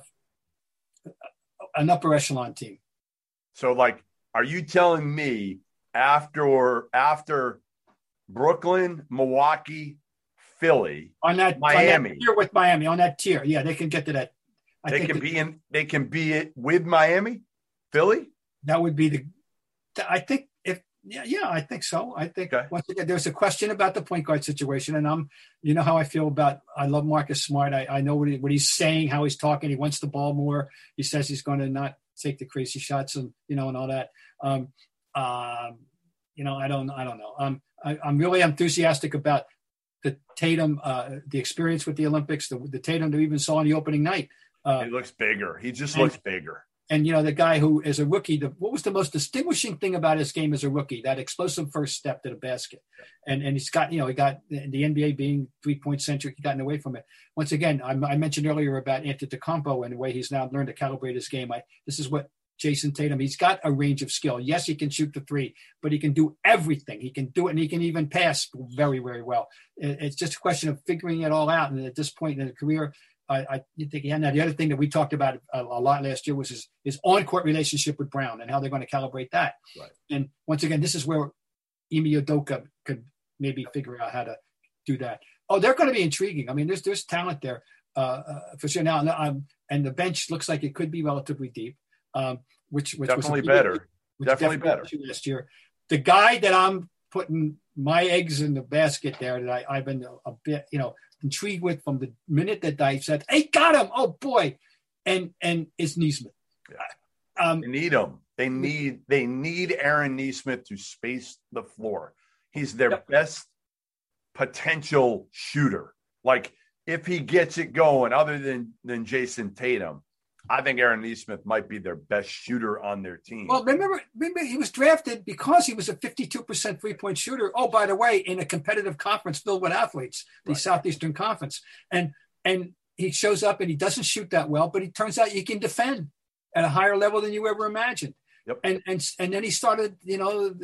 an upper echelon team. So, like, are you telling me after after Brooklyn, Milwaukee, Philly, on that Miami, on that tier with Miami on that tier? Yeah, they can get to that. I they can be in. They can be it with Miami, Philly. That would be the. I think if yeah yeah I think so. I think okay. once again there's a question about the point guard situation, and I'm you know how I feel about. I love Marcus Smart. I, I know what he, what he's saying, how he's talking. He wants the ball more. He says he's going to not take the crazy shots and you know and all that. Um, um, you know I don't I don't know. Um, I, I'm really enthusiastic about the Tatum, uh, the experience with the Olympics, the, the Tatum that we even saw on the opening night. Uh, he looks bigger. He just and, looks bigger. And, you know, the guy who is a rookie, the, what was the most distinguishing thing about his game as a rookie? That explosive first step to the basket. And and he's got, you know, he got the N B A being three-point centric, he gotten away from it. Once again, I, I mentioned earlier about Antetokounmpo and the way he's now learned to calibrate his game. I, this is what Jason Tatum, he's got a range of skill. Yes, he can shoot the three, but he can do everything. He can do it, and he can even pass very, very well. It, it's just a question of figuring it all out. And at this point in the career, I, I think, yeah. Now the other thing that we talked about a, a lot last year was his, his on-court relationship with Brown and how they're going to calibrate that. Right. And once again, this is where Ime Udoka could maybe figure out how to do that. Oh, they're going to be intriguing. I mean, there's there's talent there uh, uh, for sure. Now, um, and the bench looks like it could be relatively deep, um, which, which definitely was better. Which definitely, definitely better last year. The guy that I'm putting my eggs in the basket there that I, I've been a, a bit, you know. intrigued with from the minute that I said, hey, got him. Oh, boy. and and it's Neesmith. Yeah. Um, they need him. They need they need Aaron Neesmith to space the floor. He's their yep. best potential shooter. Like if he gets it going, other than than Jason Tatum, I think Aaron Neesmith might be their best shooter on their team. Well, remember, remember he was drafted because he was a fifty-two percent three-point shooter. Oh, by the way, in a competitive conference filled with athletes, the right. Southeastern Conference. And and he shows up and he doesn't shoot that well, but it turns out he can defend at a higher level than you ever imagined. Yep. And and and then he started, you know,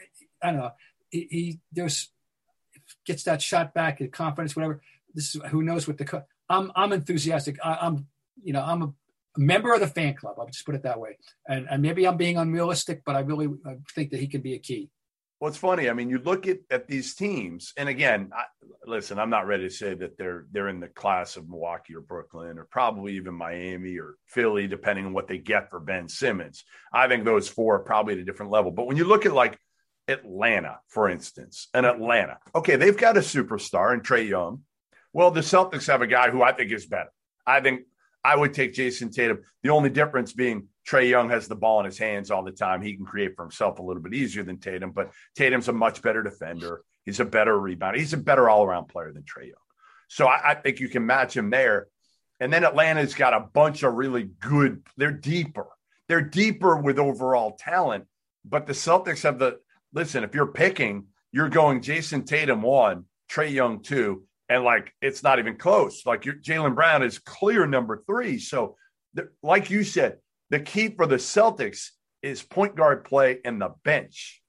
I don't know, he, he there's gets that shot back at confidence, whatever. This is who knows what the I'm I'm enthusiastic. I, I'm you know I'm a member of the fan club. I'll just put it that way. And, and maybe I'm being unrealistic, but I really I think that he can be a key. Well, it's funny. I mean, you look at, at these teams, and again, I, listen, I'm not ready to say that they're they're in the class of Milwaukee or Brooklyn or probably even Miami or Philly, depending on what they get for Ben Simmons. I think those four are probably at a different level. But when you look at like Atlanta, for instance, and Atlanta, okay, they've got a superstar in Trae Young. Well, the Celtics have a guy who I think is better. I think I would take Jason Tatum. The only difference being Trae Young has the ball in his hands all the time. He can create for himself a little bit easier than Tatum, but Tatum's a much better defender. He's a better rebounder. He's a better all-around player than Trae Young. So I, I think you can match him there. And then Atlanta's got a bunch of really good – they're deeper. They're deeper with overall talent, but the Celtics have the – listen, if you're picking, you're going Jason Tatum one, Trae Young two, and, like, it's not even close. Like, Jaylen Brown is clear number three. So, the, like you said, the key for the Celtics is point guard play and the bench.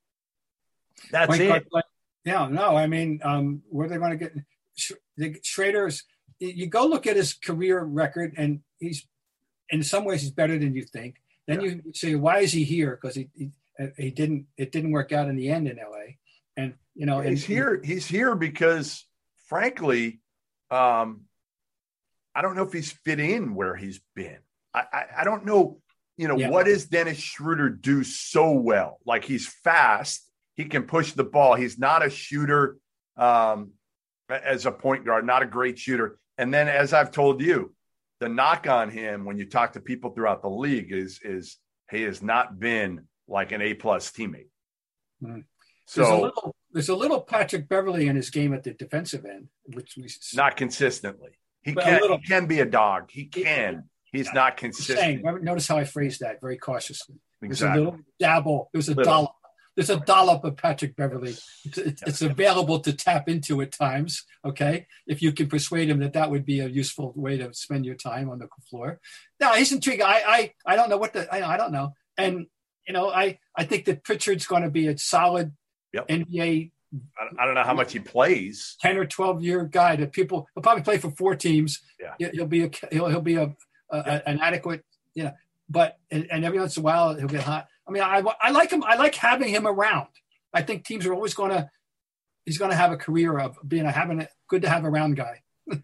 That's point it. Play. Yeah, no, I mean, um, where are they going to get the Schrader's? You go look at his career record, and he's in some ways he's better than you think. Then yeah. you say, why is he here? Because he, he he didn't it didn't work out in the end in L A. And you know, he's and, here. He's here because, frankly, um, I don't know if he's fit in where he's been. I I, I don't know. You know, yeah. what does Dennis Schroeder do so well? Like, he's fast. He can push the ball. He's not a shooter um, as a point guard, not a great shooter. And then, as I've told you, the knock on him when you talk to people throughout the league is, is he has not been like an A-plus teammate. Mm. So there's a, little, there's a little Patrick Beverly in his game at the defensive end, which we not consistently. He can, little, he can be a dog. He can. He's not consistent. Saying, notice how I phrased that very cautiously. There's exactly. a little dabble. There's a little. dollop. There's a dollop of Patrick Beverly. It's, it's, it's available to tap into at times, okay? If you can persuade him that that would be a useful way to spend your time on the floor. No, he's intriguing. I I, I don't know what the I, – I don't know. And, you know, I, I think that Pritchard's going to be a solid yep. N B A – I don't know how much he plays. ten or twelve year guy that people – he'll probably play for four teams. Yeah. He'll be a he'll, he'll be a – Uh, yeah. an adequate, you know, but and, and every once in a while he'll get hot. I mean, I I like him. I like having him around. I think teams are always going to. He's going to have a career of being a having a good to have around guy.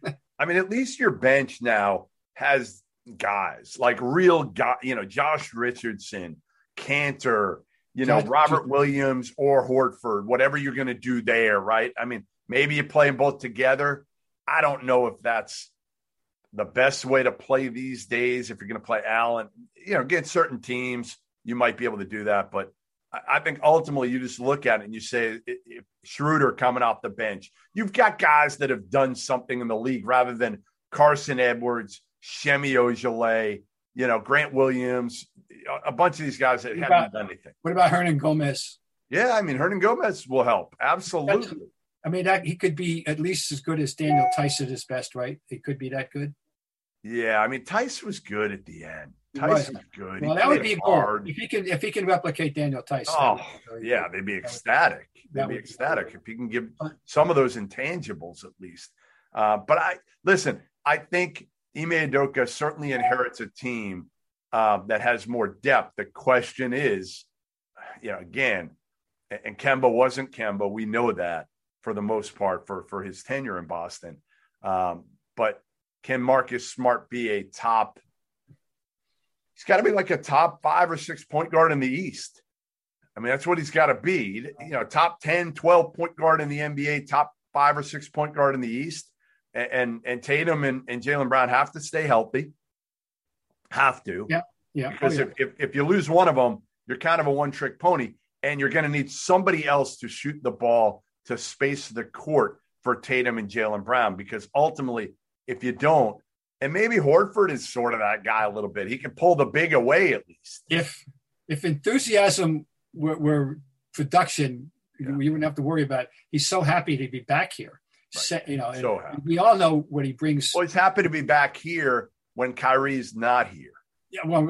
I mean, at least your bench now has guys like real guy. You know, Josh Richardson, Cantor. You know, Robert Williams or Horford. Whatever you're going to do there, right? I mean, maybe you play them both together. I don't know if that's the best way to play these days. If you're going to play Allen, you know, against certain teams, you might be able to do that. But I think ultimately you just look at it and you say, if Schroeder coming off the bench, you've got guys that have done something in the league rather than Carson Edwards, Shemi Ojeleye, you know, Grant Williams, a bunch of these guys that haven't about, done anything. What about Hernan Gomez? Yeah, I mean, Hernan Gomez will help. Absolutely. That's, I mean, that he could be at least as good as Daniel Tice at his best, right? He could be that good. Yeah, I mean, Tice was good at the end. Tice was good. Well, he that would be hard. If he can, if he can replicate Daniel Tice. Oh, yeah, they'd be ecstatic. They'd be ecstatic if he can give some of those intangibles at least. Uh, but I listen. I think Ime Udoka certainly inherits a team uh, that has more depth. The question is, you know, again, and Kemba wasn't Kemba. We know that for the most part for for his tenure in Boston, um, but. Can Marcus Smart be a top? He's got to be like a top five or six point guard in the East. I mean, that's what he's got to be. You know, top ten, twelve point guard in the N B A, top five or six point guard in the East. And and, and Tatum and, and Jaylen Brown have to stay healthy. Have to. Yeah. Yeah. Because oh, yeah. if, if, if you lose one of them, you're kind of a one-trick pony, and you're going to need somebody else to shoot the ball to space the court for Tatum and Jaylen Brown, because ultimately, if you don't, and maybe Horford is sort of that guy a little bit. He can pull the big away at least. If if enthusiasm were, were production, yeah. you wouldn't have to worry about it. He's so happy to be back here. Right. So, you know, so happy. We all know what he brings. Well, he's happy to be back here when Kyrie's not here. Yeah, well,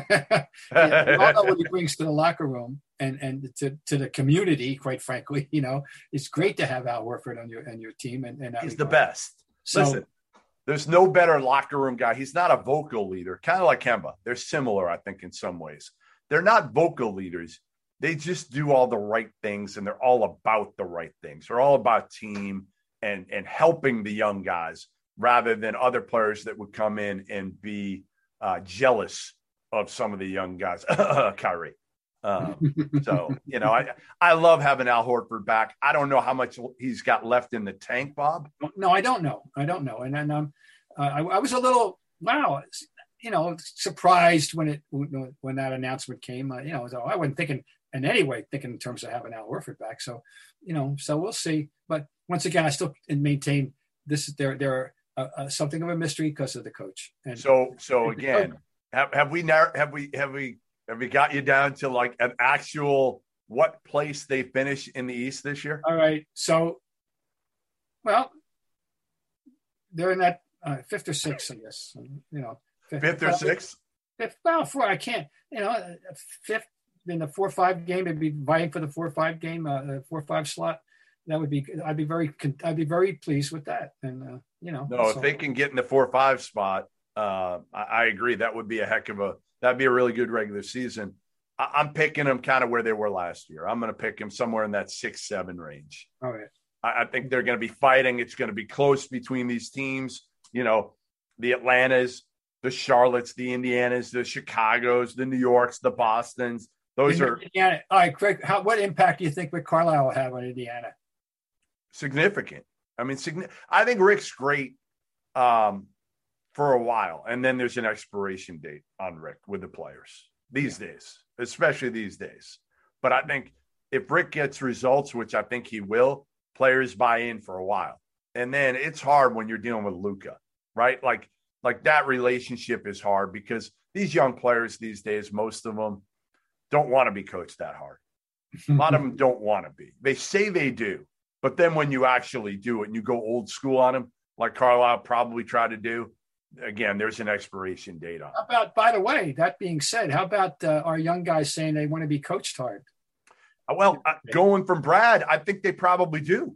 yeah, we all know what he brings to the locker room and, and to, to the community, quite frankly. You know, it's great to have Al Horford on your on your team. And, and he's the best. So, Listen, there's no better locker room guy. He's not a vocal leader, kind of like Kemba. They're similar, I think, in some ways. They're not vocal leaders. They just do all the right things, and they're all about the right things. They're all about team and, and helping the young guys rather than other players that would come in and be uh, jealous of some of the young guys. Kyrie. Um, so, you know, I, I love having Al Horford back. I don't know how much he's got left in the tank, Bob. No, I don't know. I don't know. And then um, uh, I, I was a little, wow, you know, surprised when it when, when that announcement came. Uh, you know, I wasn't thinking in any way thinking in terms of having Al Horford back. So, you know, so we'll see. But once again, I still maintain this. There, there are uh, uh, something of a mystery because of the coach. And so, so again, have, have we now have we have we have we got you down to like an actual what place they finish in the East this year? All right. So, well, they're in that uh, fifth or sixth, I guess. You know, fifth, fifth or sixth. Fifth, well, four. I can't. You know, fifth in the four five game. They'd be vying for the four five game, uh, the four five slot. That would be. I'd be very. I'd be very pleased with that. And uh, you know, no, so. If they can get in the four five spot, uh, I, I agree. That would be a heck of a. That'd be a really good regular season. I, I'm picking them kind of where they were last year. I'm going to pick them somewhere in that six seven range. All right. I, I think they're going to be fighting. It's going to be close between these teams. You know, the Atlantas, the Charlottes, the Indianas, the Chicagos, the New Yorks, the Bostons. Those In are Indiana. All right, Craig. How, what impact do you think Rick Carlisle will have on Indiana? Significant. I mean, significant. I think Rick's great um, for a while, and then there's an expiration date on Rick with the players these yeah. days, especially these days. But I think if Rick gets results, which I think he will, players buy in for a while. And then it's hard when you're dealing with Luka, right? Like, like that relationship is hard because these young players these days, most of them don't want to be coached that hard. A lot of them don't want to be. They say they do, but then when you actually do it and you go old school on them, like Carlisle probably tried to do, again, there's an expiration date on it. How about, by the way, that being said, how about uh, our young guys saying they want to be coached hard? Well, uh, going from Brad, I think they probably do.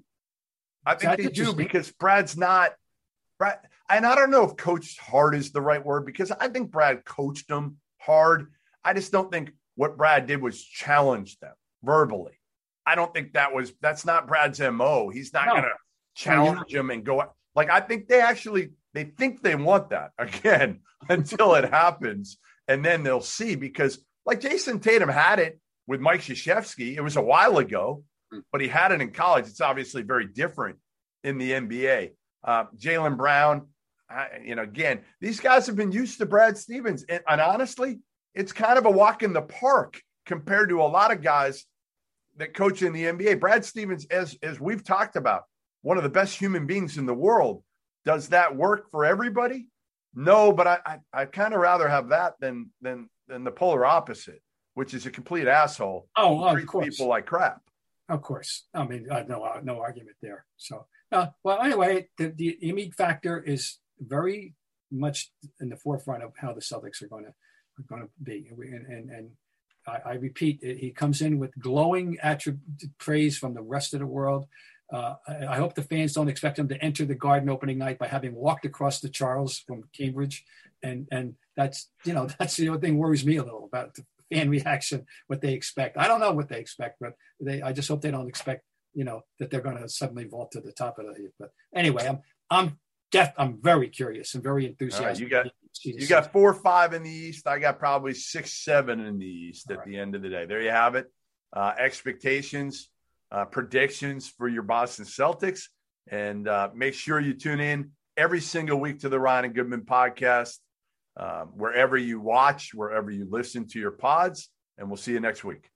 I think they do because Brad's not Brad. And I don't know if coached hard is the right word because I think Brad coached them hard. I just don't think what Brad did was challenge them verbally. I don't think that was, that's not Brad's M O. He's not no. going to challenge no, them and go like, I think they actually, they think they want that again until it happens. And then they'll see because like Jason Tatum had it with Mike Krzyzewski. It was a while ago, but he had it in college. It's obviously very different in the N B A. Uh, Jaylen Brown, I, you know, again, these guys have been used to Brad Stevens. And, and honestly, it's kind of a walk in the park compared to a lot of guys that coach in the N B A. Brad Stevens, as, as we've talked about, one of the best human beings in the world. Does that work for everybody? No, but I, I, I'd kind of rather have that than, than, than the polar opposite, which is a complete asshole. Oh, of course. People like crap. Of course. I mean, uh, no, uh, no argument there. So, uh, well, anyway, the, the Embiid factor is very much in the forefront of how the Celtics are going to are going to be. And, and, and I, I repeat, he comes in with glowing attribute praise from the rest of the world. Uh, I, I hope the fans don't expect him to enter the Garden opening night by having walked across the Charles from Cambridge. And, and that's, you know, that's the other thing worries me a little about the fan reaction, what they expect. I don't know what they expect, but they, I just hope they don't expect, you know, that they're going to suddenly vault to the top of the, but anyway, I'm, I'm deaf. I'm very curious and very enthusiastic. Right, you got, you got four or five in the East. I got probably six, seven in the East at right. the end of the day. There you have it. Uh, expectations, uh, predictions for your Boston Celtics. And uh, make sure you tune in every single week to the Ryan and Goodman podcast. um, wherever you watch, wherever you listen to your pods, and we'll see you next week.